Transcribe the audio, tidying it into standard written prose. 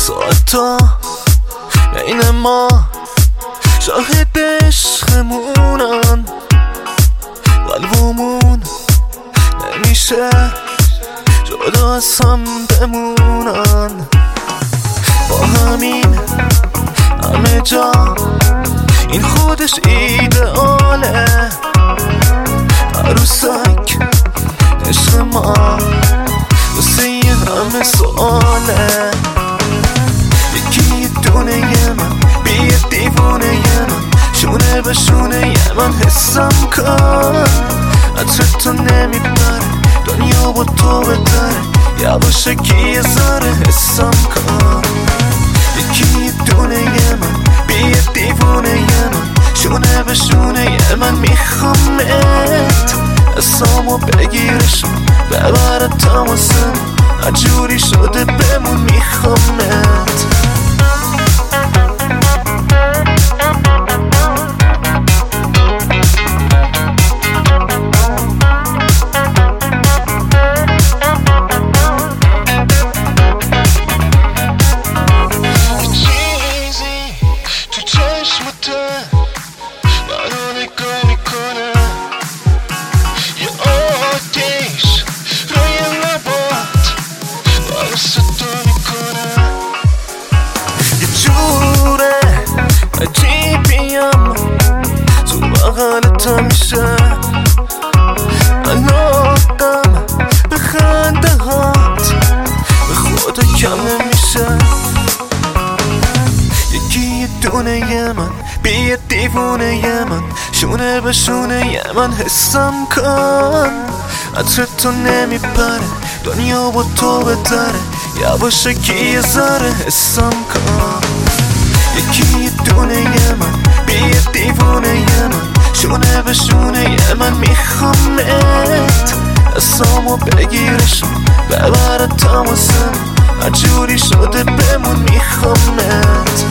ساعتا بین ما شاهد عشقمونن، قلبمون نمیشه جدا از هم بمونن. با همین همه جا این خودش ایدئاله، عروسک عشق ما واسه همه سواله. یکی دونه من بیه دیوونه من، شونه به شونه من حسم کن. عطر تو نمیبره دنیا با تو بهتره، یواشکی یه ذره حسم کن. یکی دونه من بیه دیوونه من، شونه به شونه من میخوامت. اسامو بگیرشم ببره تماسم، عجوری شده بمون میخوامت. عجیبیم تو بغلت همیشه، علاقم به خنده هات به خدا کم نمیشه. یکی دونه من بیه دیوونه من، شونه به شونه من حسم کن. عطر تو نمیپره دنیا با تو بهتره، یواشکی یه ذره حسم کن. یکی دونه من بیه دیوونه من، شونه به شونه من میخوامت. اسامو بگیرشم ببره تماسم، عجوری شده بمون میخوامت.